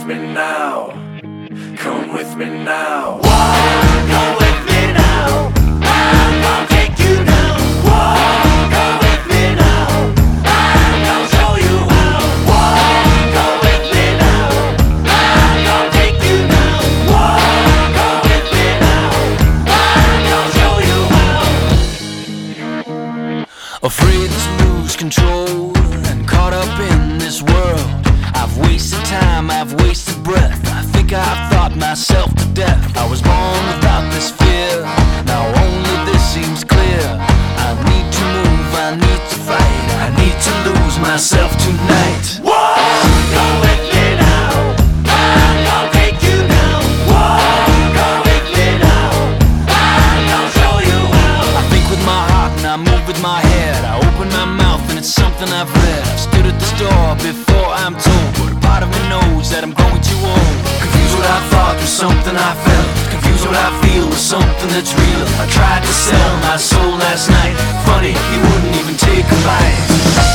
with me now. Come with me now. Walk, go with me now. I'm gonna take you now. Walk, go with me now. I'm gonna show you how. Walk, go with me now. I'm gonna take you now. Walk, go with me now. I'm gonna show you how. Afraid to lose control and caught up in this world. I've wasted time, I've wasted breath. I think I've thought myself to death. I was born without this fear, now only this seems clear. I need to move, I need to fight, I need to lose myself tonight. Walk, go with me now. I'm gonna take you now. Walk, go with me now. I'm gonna show you how. I think with my heart and I move with my head. I open my mouth and it's something I've read. I've stood at the store before I'm told, but a part of me knows that I'm going too old. Confused what I thought was something I felt. Confused what I feel was something that's real. I tried to sell my soul last night. Funny, he wouldn't even take a bite.